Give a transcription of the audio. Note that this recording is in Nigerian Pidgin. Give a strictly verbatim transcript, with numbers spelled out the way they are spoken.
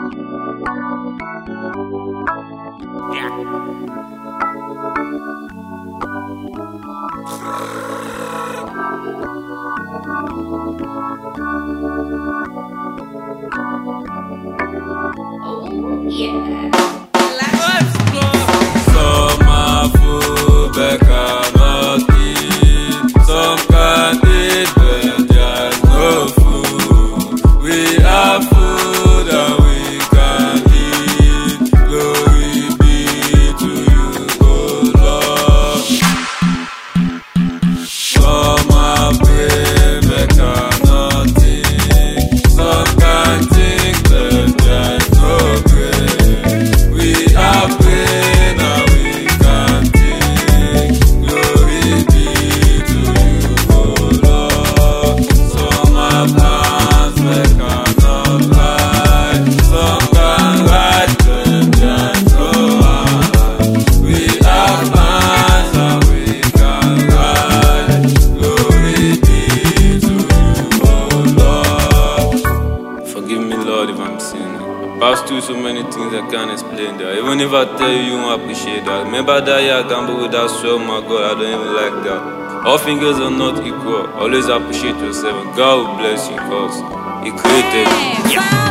Oh, yeah. Let's go. Some food they cannot eat. Some can eat, but there's no food. We have food and we can eat. Glory be to you, O Lord. Some have brain they cannot think. Some can think, but there's no brain. We have brain and we can think. Glory be to you, O Lord. Some have hands they cannot write. Some can write, but there's no hand. We have hands and we can write. Glory be to you, O Lord. Forgive me, Lord, if I'm sinning. I passed through so many things I can't explain that. Even if I tell you, you won't appreciate that. Remember that year I gambled with that swear, my God, I don't even like that. All fingers are not equal. Always appreciate yourself. And God will bless you, cause He created you. Yeah.